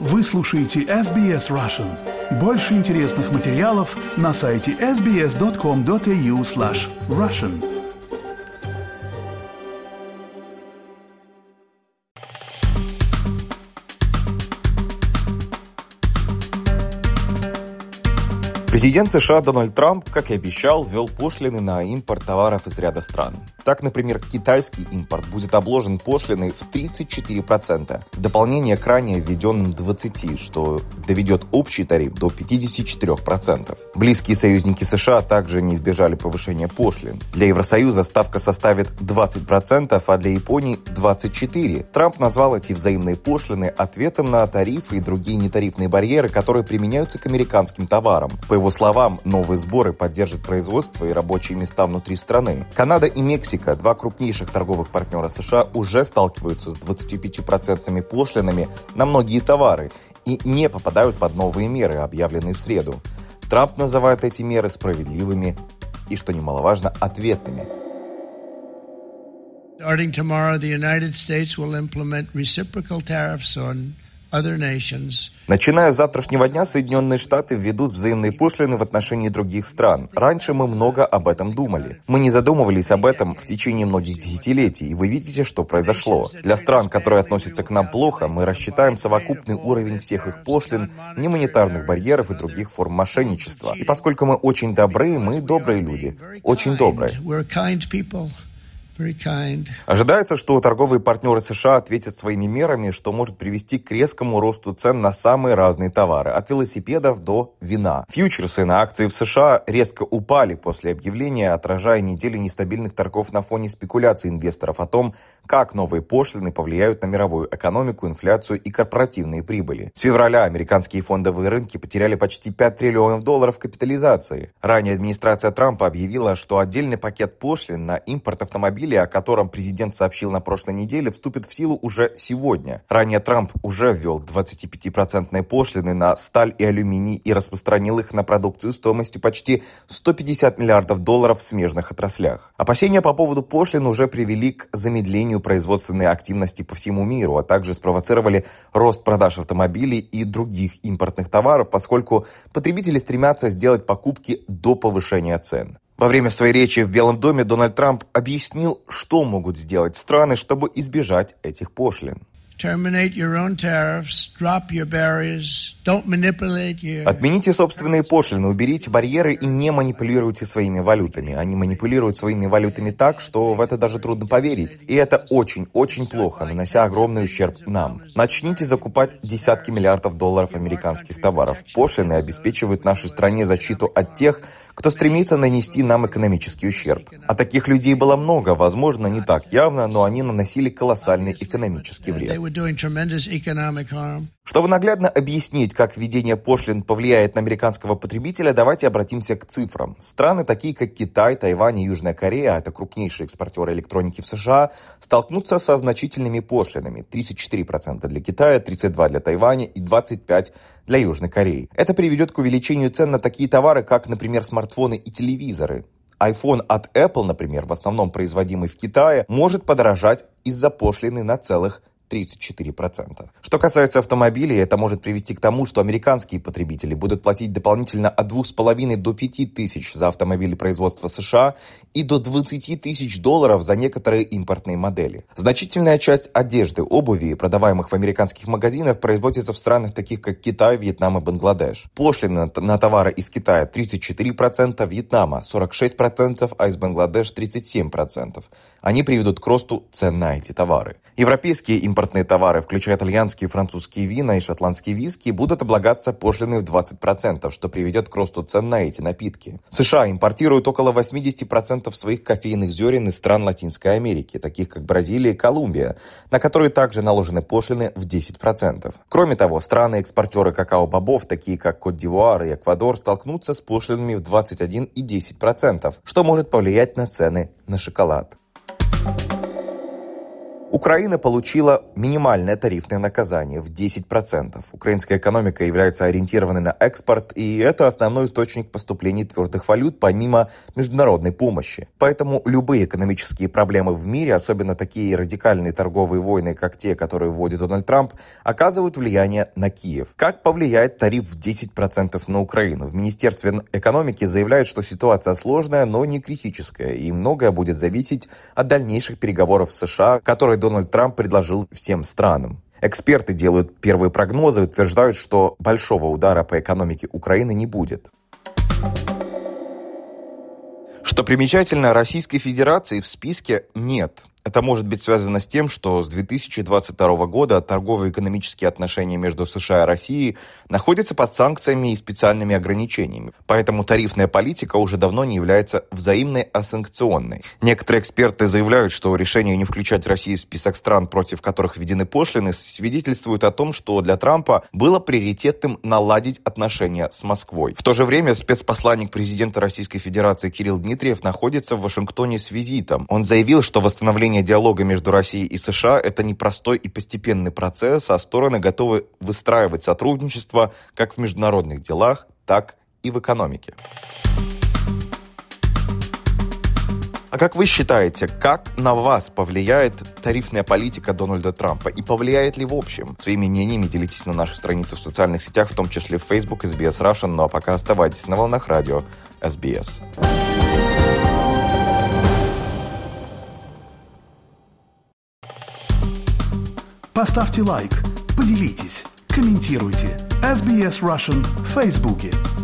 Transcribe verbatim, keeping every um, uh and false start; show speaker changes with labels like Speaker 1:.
Speaker 1: Вы слушаете эс би эс Russian. Больше интересных материалов на сайте эс би эс точка ком точка эй ю слэш Russian.
Speaker 2: Президент США Дональд Трамп, как и обещал, ввел пошлины на импорт товаров из ряда стран. Так, например, китайский импорт будет обложен пошлиной в тридцать четыре процента, в дополнение к ранее введенным двадцати процентам, что доведет общий тариф до пятьдесят четыре процента. Близкие союзники США также не избежали повышения пошлин. Для Евросоюза ставка составит двадцать процентов, а для Японии двадцать четыре процента. Трамп назвал эти взаимные пошлины ответом на тарифы и другие нетарифные барьеры, которые применяются к американским товарам. По его словам, новые сборы поддержат производство и рабочие места внутри страны. Канада и Мексика, два крупнейших торговых партнера США, уже сталкиваются с двадцатью пятью процентными пошлинами на многие товары и не попадают под новые меры, объявленные в среду. Трамп называет эти меры справедливыми и, что немаловажно, ответными.
Speaker 3: Starting tomorrow, the United States will implement reciprocal tariffs on other nations.
Speaker 2: Начиная с завтрашнего дня Соединенные Штаты введут взаимные пошлины в отношении других стран. Раньше мы много об этом думали. Мы не задумывались об этом в течение многих десятилетий, и вы видите, что произошло. Для стран, которые относятся к нам плохо, мы рассчитаем совокупный уровень всех их пошлин, немонетарных барьеров и других форм мошенничества. И поскольку мы очень добрые, мы добрые люди. Очень добрые. Ожидается, что торговые партнеры США ответят своими мерами, что может привести к резкому росту цен на самые разные товары, от велосипедов до вина. Фьючерсы на акции в США резко упали после объявления, отражая недели нестабильных торгов на фоне спекуляций инвесторов о том, как новые пошлины повлияют на мировую экономику, инфляцию и корпоративные прибыли. С февраля американские фондовые рынки потеряли почти пять триллионов долларов капитализации. Ранее администрация Трампа объявила, что отдельный пакет пошлин на импорт автомобилей, о котором президент сообщил на прошлой неделе, вступит в силу уже сегодня. Ранее Трамп уже ввел двадцатипятипроцентные пошлины на сталь и алюминий и распространил их на продукцию стоимостью почти сто пятьдесят миллиардов долларов в смежных отраслях. Опасения по поводу пошлин уже привели к замедлению производственной активности по всему миру, а также спровоцировали рост продаж автомобилей и других импортных товаров, поскольку потребители стремятся сделать покупки до повышения цен. Во время своей речи в Белом доме Дональд Трамп объяснил, что могут сделать страны, чтобы избежать этих пошлин. Отмените собственные пошлины, уберите барьеры и не манипулируйте своими валютами. Они манипулируют своими валютами так, что в это даже трудно поверить. И это очень-очень плохо, нанося огромный ущерб нам. Начните закупать десятки миллиардов долларов американских товаров. Пошлины обеспечивают нашей стране защиту от тех, кто стремится нанести нам экономический ущерб. А таких людей было много, возможно, не так явно, но они наносили колоссальный экономический вред. Чтобы наглядно объяснить, как введение пошлин повлияет на американского потребителя, давайте обратимся к цифрам. Страны, такие как Китай, Тайвань и Южная Корея, это крупнейшие экспортеры электроники в США, столкнутся со значительными пошлинами. тридцать четыре процента для Китая, тридцать два процента для Тайваня и двадцать пять процентов для Южной Кореи. Это приведет к увеличению цен на такие товары, как, например, смартфоны и телевизоры. iPhone от Apple, например, в основном производимый в Китае, может подорожать из-за пошлины на целых тридцать четыре процента. Что касается автомобилей, это может привести к тому, что американские потребители будут платить дополнительно от двух с половиной до пяти тысяч за автомобили производства США и до двадцати тысяч долларов за некоторые импортные модели. Значительная часть одежды, обуви, продаваемых в американских магазинах, производится в странах таких как Китай, Вьетнам и Бангладеш. Пошлины на товары из Китая тридцать четыре процента, Вьетнама сорок шесть процентов, а из Бангладеш тридцать семь процентов. Они приведут к росту цен на эти товары. Европейские импортные товары, включая итальянские, французские вина и шотландские виски, будут облагаться пошлиной в двадцать процентов, что приведет к росту цен на эти напитки. США импортируют около восемьдесят процентов своих кофейных зерен из стран Латинской Америки, таких как Бразилия и Колумбия, на которые также наложены пошлины в десять процентов. Кроме того, страны-экспортеры какао-бобов, такие как Кот-д'Ивуар и Эквадор, столкнутся с пошлинами в двадцать один и десять процентов, что может повлиять на цены на шоколад. Украина получила минимальное тарифное наказание в десять процентов. Украинская экономика является ориентированной на экспорт, и это основной источник поступлений твердых валют помимо международной помощи. Поэтому любые экономические проблемы в мире, особенно такие радикальные торговые войны, как те, которые вводит Дональд Трамп, оказывают влияние на Киев. Как повлияет тариф в десять процентов на Украину? В Министерстве экономики заявляют, что ситуация сложная, но не критическая, и многое будет зависеть от дальнейших переговоров с США, которые Дональд Трамп предложил всем странам. Эксперты делают первые прогнозы и утверждают, что большого удара по экономике Украины не будет. Что примечательно, Российской Федерации в списке нет. Это может быть связано с тем, что с две тысячи двадцать второго года торгово-экономические отношения между США и Россией находятся под санкциями и специальными ограничениями. Поэтому тарифная политика уже давно не является взаимной, а санкционной. Некоторые эксперты заявляют, что решение не включать Россию в список стран, против которых введены пошлины, свидетельствует о том, что для Трампа было приоритетным наладить отношения с Москвой. В то же время спецпосланник президента Российской Федерации Кирилл Дмитриев находится в Вашингтоне с визитом. Он заявил, что восстановление диалога между Россией и США – это непростой и постепенный процесс, а стороны готовы выстраивать сотрудничество как в международных делах, так и в экономике. А как вы считаете, как на вас повлияет тарифная политика Дональда Трампа? И повлияет ли в общем? Своими мнениями делитесь на нашей странице в социальных сетях, в том числе в Facebook эс би эс Russian. Ну а пока оставайтесь на волнах радио эс би эс.
Speaker 1: Поставьте лайк, поделитесь, комментируйте. эс би эс Russian в Фейсбуке.